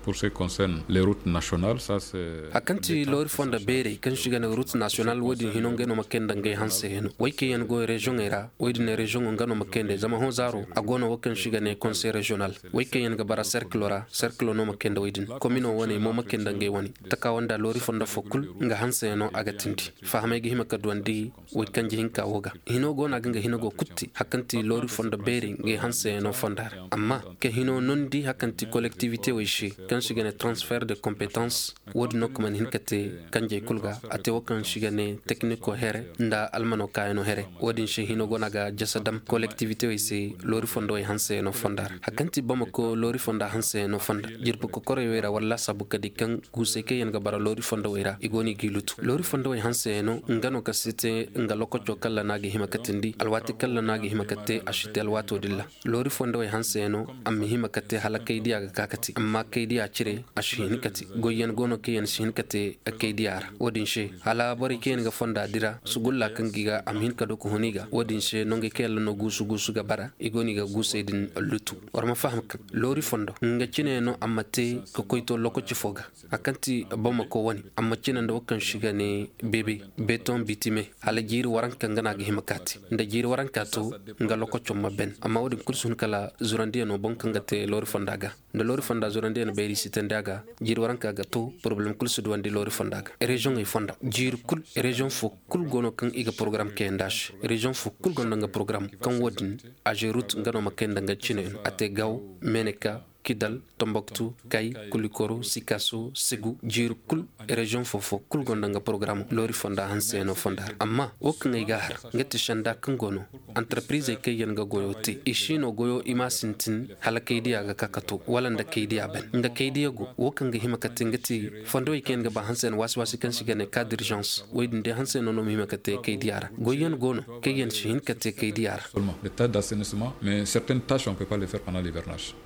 pour ce qui concerne les routes nationales, ça c'est... Akanti lori fonda bere kan shiga na route nationale wodi hinon gano makenda ngai hanse heno. Waike yan go region era, wodi ne region ngano makende zama hon zaro agono wakan shiga ne conseil régional. Waike yan gabara cercle no makenda wedin. Komino woni mo makenda ngai woni. Taka wanda lori fonda fokul nga hanse no agatindi. Fahame gi himaka duandi wakan jihinka woga. Hino go na ganga hino go kutti hakanti lori fonda bere ngai hanse no fondar. Amma ke hino nondi hakanti collectivité wishi kan shiga ne transfert de compétences wodi no man hinkate kanje kulga ate wakan shigane technico here nda almano kayano here wodin shi hino gonaga jasadam collectivité wisi lori fondo e hanse no fondar hakanti bamako lori fonda hanse no fonda jirbu ko kore wera walla sabu kadi kan guseke yen ga bara lori fondo wera igoni gilutu lori fondo e hanse no ngano kasite ngaloko chokalla nagi himakatindi alwati kala nagi himakate ashite alwato dilla lori fondo e hanse no am himakate halakaidi aga kakati amma kaidi a cire ashin kati goyen gono ke yen shin kate akaidiyar wodin she hala bari ken ga fonda dira sugulla kan giga amin ka doko honiga wodin she nonge kel no gusu ga bara igoni ga gusedin lutu warma faham kan lori fondo nga cine no amate ko koyto lokoci foga akanti bama ko woni amma cine ndo kan shiga ne bebe beton bitime hala jiri waran kan gana ga himakati nda jiri waran kato nga lokoco mabben amma wodin kursun kala zurandi no bon kan gate lori fonda ga nda lori fonda zurandi no beri sitendaga jiri waran ka gato problem kulsu duwandi lori fondaga region e fonda jir kul region fo kul gono kan iga program ke ndash region fo kul gono nga program kan wodin ajerut ngano makenda nga chine ate gaw meneka Kidal, Tombouctou, Kay, Koulikoro, Sikasso, Ségou, jir kul region fofo kul gondanga programme lori fonda hanse no fondar amma ok ngay gahar ngati shanda kangono entreprise ke yen ga goyote ishino goyo ima sintin halakaydi aga kakato wala nda kaydi aben nda kaydi go wokanga himakate ngati fondo iken ga ba hansen waswasi kan sigane cas d'urgence wedinde hansen no himakate kaydi ara goyen gono ke yen shin kate kaydi ara les tâches d'assainissement mais certaines tâches on peut pas les faire pendant l'hivernage.